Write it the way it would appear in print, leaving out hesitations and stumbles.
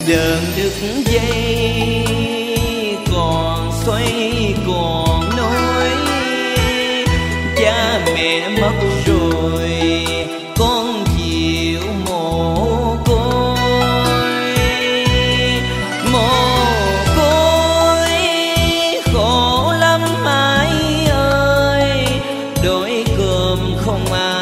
Đờn đứt dây còn xoay còn nối, cha mẹ mất rồi con chịu mồ côi. Mồ côi khổ lắm ai ơi, đói cơm không ăn